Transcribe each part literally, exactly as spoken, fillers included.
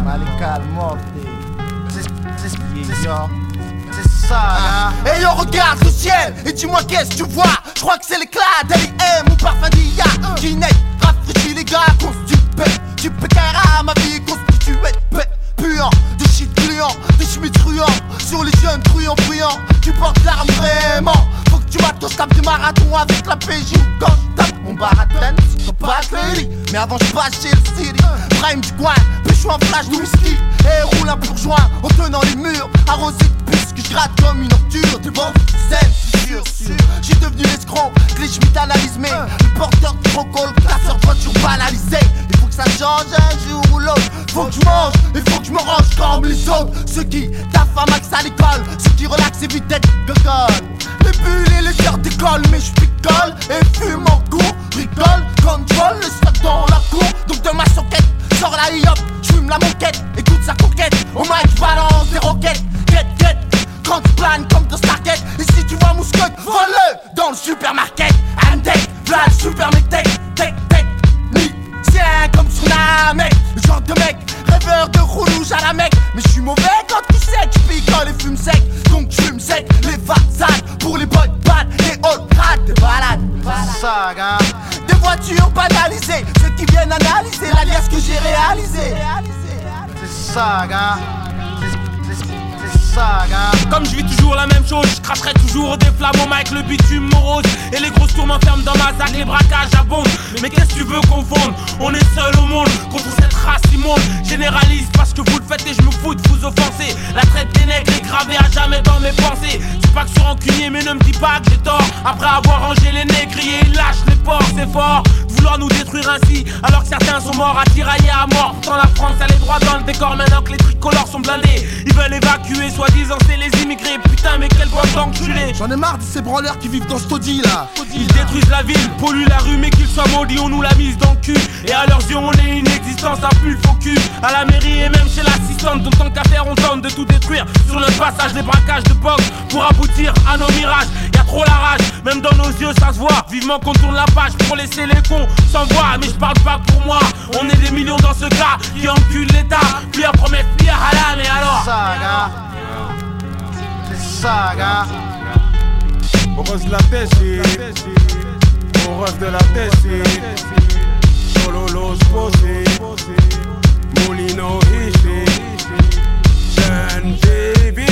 Malika Morty. C'est c'est c'est ça. C'est ça, hein. Et on regarde le ciel et dis-moi qu'est-ce que tu vois. Je crois que c'est l'éclat d'Ali M ou parfum d'I A qui naît, rafraîchit les gars, constipé. Tu peux carrément ma vie constituée de paix. Puant, de shit gluant, de schmitz truand. Sur les jeunes truands bruyants, tu portes l'arme vraiment. Faut que tu battes ton stable de marathon avec la P J. Quand je tape mon barathène, psychopathe le lit. Mais avant je passe chez le city, prime du coin, puis je suis en flash de whisky. Et roule un pur joint en tenant les murs, arrosé de puce que je gratte comme une ordure. T'es bon, scène, sûr, sûr. J'suis devenu l'escroc, glitch analysé. Le porteur de trocol, casseur de voiture banalisé. Il faut que ça change un jour ou l'autre. Faut que je mange, il faut que je me range comme les autres. Ceux qui taffent à max à l'école, ceux qui relaxent et vite d'être gogol. Les bulles et les heures d'école, mais je picole et fume en cours. Rigole, contrôle, le stock dans la cour. Donc de ma soquette, sors la hi-hop, j'fume la moquette. Écoute sa coquette, au mic balance des roquettes. Get, get, quand tu planes comme de Stargate. Et si tu vois mousquette, vole-le dans le supermarket. Andek, v'là le supermarket. Tech, tech, ni, tiens comme tsunami. Le genre de mec, rêveur de roulouge à la mec. Mais je suis mauvais quand tu sais que je picole et fume sec. Donc je fume sec, les façades pour les boys bad, les old crades, des balades. Ça, gars. Des voitures banalisées, ceux qui viennent analyser l'alias que j'ai réalisé. C'est ça, gars. Comme je vis toujours la même chose, je cracherai toujours des flammes au mic, le bitume morose. Et les grosses tours m'enferment dans ma zac, les braquages abondent. Mais qu'est-ce que tu veux qu'on fonde? On est seul au monde contre cette race immonde. Généralise parce que vous le faites et je me fous de vous offenser. La traite des nègres est gravée à jamais dans mes pensées. C'est pas que je suis rancunier mais ne me dis pas que j'ai tort. Après avoir rangé les négriers, ils lâchent les porcs, c'est fort de vouloir nous détruire ainsi alors que certains sont morts à tirailler à mort. Pourtant la France a les droits dans le décor maintenant que les tricolores sont blindés. Ils veulent évacuer soi-disant c'est les immigrés. Putain mais quel bon d'enculé. J'en ai marre de ces branleurs qui vivent dans ce taudis là. Ils détruisent la ville, polluent la rue mais qu'ils soient maudits, on nous l'a mise dans le cul. Et à leurs yeux on est une existence à plus le faux cul. À la mairie et même chez l'assistante, donc tant qu'à faire on tente de tout détruire. Sur notre passage les braquages de box pour aboutir à nos mirages. Y'a trop la rage, même dans nos yeux ça se voit. Vivement qu'on tourne la page pour laisser les cons sans voix. Mais je parle pas pour moi, on est des millions dans ce cas qui enculent l'état. Puis à promesse, puis à halal, mais alors Saga, saga. On rose de la tête, on rose de la tête, solo los posés, Molino Hiché, jeune J V,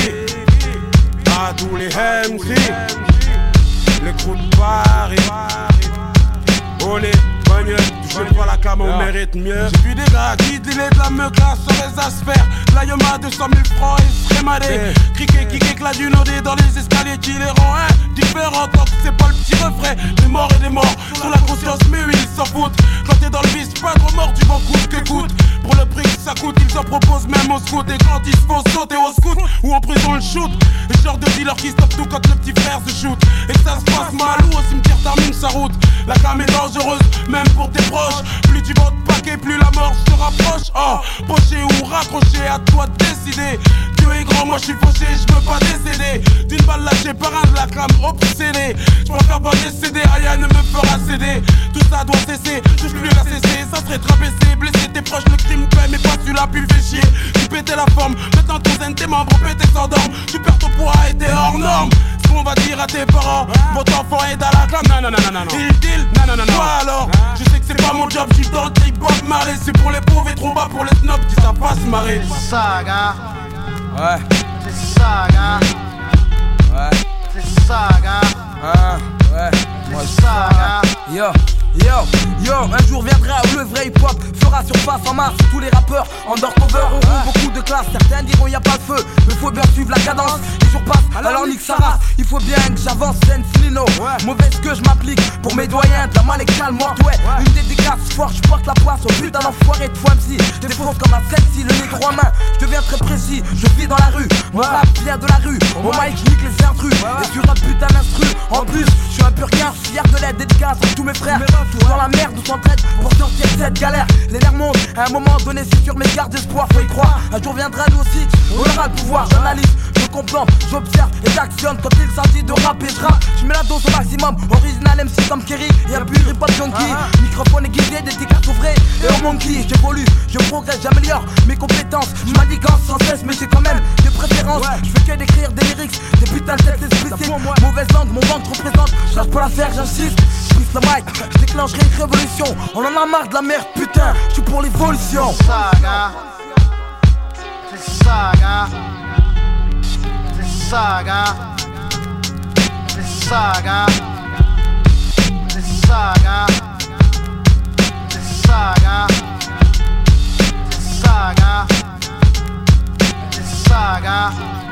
à tous les M C, les crews de Paris, on est bagneux, je prends la cam, on mérite mieux. J'ai vu des gars qui dealaient de la meuk là sur les asphères. Là y'en a deux cent mille francs et se rémaler. Criquet qui éclate du nodé dans les escaliers qui les rend indifférents. Tant que c'est pas le petit refrain, des morts et des morts sur la conscience, mais oui ils s'en foutent. Quand t'es dans le vice, pas trop mort, tu m'en coûtes que coûte. Pour le prix que ça coûte, ils en proposent même au scout. Et quand ils se font sauter au scout ou en prison le shoot. Le genre de dealer qui stoppe tout quand le petit frère se shoot. Et ça se passe mal ou au cimetière termine sa route. La cam est dangereuse, même pour tes proches. Plus tu vas te paquer, plus la mort se rapproche. Oh, poché ou raccroché, à toi de décider. Dieu est grand, moi je suis fauché, je veux pas décéder d'une balle lâchée par un de la crame obsédé. Je préfère pas décéder, rien ne me fera céder. Tout ça doit cesser, je suis plus à cesser. Ça serait traversé, blesser tes proches, le crime paie. Mais pas celui-là, puis le fait chier. Tu pétais la forme, maintenant ton zen, tes membres pétés s'endorment. Tu perds ton poids et t'es hors norme. Ce qu'on va dire à tes parents, votre enfant est à la clame. Non, non, non, non, non. Il deal, non, non, non, non. Toi alors, je sais que c'est pas mon job, je suis dans le trip Bob Marley. C'est pour les pauvres et trop bas pour les snobs qui savent pas se marrer. Saga, ouais, c'est saga, ouais, c'est saga, ah, ouais, moi saga. Yo, yo, yo, un jour viendra où le vrai hip-hop fera surface en masse. Tous les rappeurs undercover auront beaucoup de classe. Certains diront y'a pas de feu, mais faut bien suivre la cadence. Les jours passent, alors nique sa race. Il faut bien que j'avance, sense Lino. Mauvaise que je m'applique pour mes doyens. De la mal et calme, morte, ouais. Une dédicace forte, je porte la poisse au putain d'enfoiré de fois M C. Je défonce comme un sexy, le négro en main. Je deviens très précis, je vis dans la rue. Mon rap vient de la rue, mon mic nique les intrus. Et sur un putain d'instru, en plus, je suis un pur gars, fier de l'aide, dédicace à tous mes frères. Tous dans la merde, on s'entraide pour sortir de cette galère. Les nerfs montent, à un moment donné, c'est sur mes gardes d'espoir, faut y croire. Un jour viendra nous aussi, on aura le pouvoir. J'analyse, je qu'on plombe, j'observe et j'actionne quand il s'agit de rap et je rappe. Je mets la dose au maximum, original M C comme Kerry et un pur hip-hop junkie. uh-huh. Microphone aiguisé, dédicace ouvrée et au monkey. J'évolue, je progresse, j'améliore mes compétences. Je m'aligance sans cesse mais j'ai quand même des préférences. ouais. Je fais que d'écrire des lyrics, des putains de textes explicites. Mauvaise langue, mon ventre représente, je lâche pas l'affaire, j'insiste. Je pisse le mic, je déclencherai une révolution. On en a marre de la merde, putain, je suis pour l'évolution. C'est ça, gars. C'est ça, gars. C'est ça, gars. C'est ça, gars. C'est ça, gars. C'est ça, gars. C'est ça, gars. C'est ça, gars.